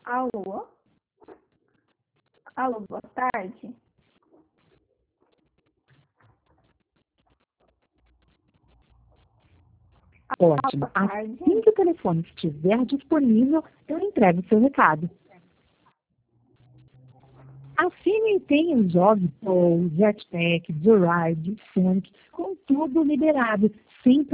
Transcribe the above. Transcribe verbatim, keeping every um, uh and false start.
Alô? Alô, boa tarde. Ótimo. Boa tarde. Assim que o telefone estiver disponível, eu entrego o seu recado. A Cine tem os jogos Pou, Jetpack, Joyride, Funk, com tudo liberado, sem